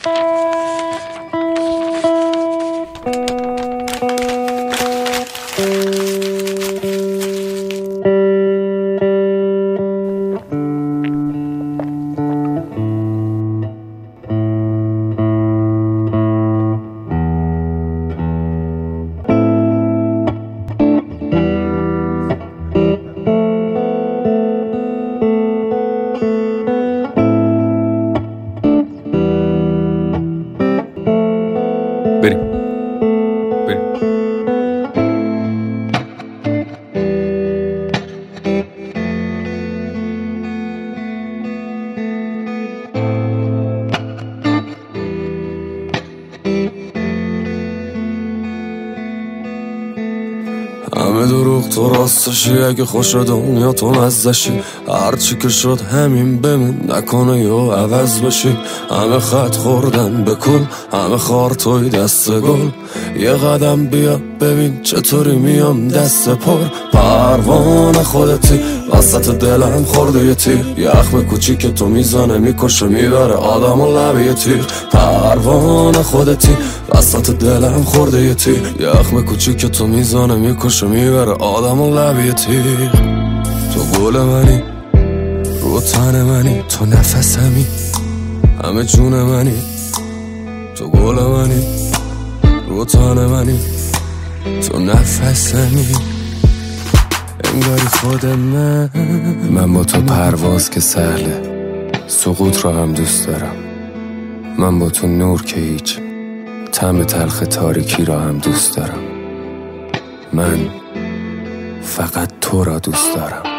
همه دروغ تو راستشی، اگه خوش دنیا تو مزدشی، هرچی که شد همین بمون، نکنه یا عوض بشی. همه خط خوردن بکن، همه خار توی دست گل، یه قدم بیا ببین چطوری میام دست پر. پروانه خودتی وسط دلم خورده یه تیر، یخم کوچیک تو میزنه میکشه میبره آدم و لبه تیر. پروانه خودتی وسط دلم خورده یه تیر، یخم کوچیک تو میزنه میکشه میبره آدم و لبه تیر. تو گل منی رو تن منی، تو نفسمی همه جون منی. تو گل منی رو تن منی، تو نفسمی انگاری خود من با تو پرواز که سهله، سقوط رو هم دوست دارم. من با تو نور که هیچ، طعم تلخ تاریکی را هم دوست دارم. من فقط تو را دوست دارم.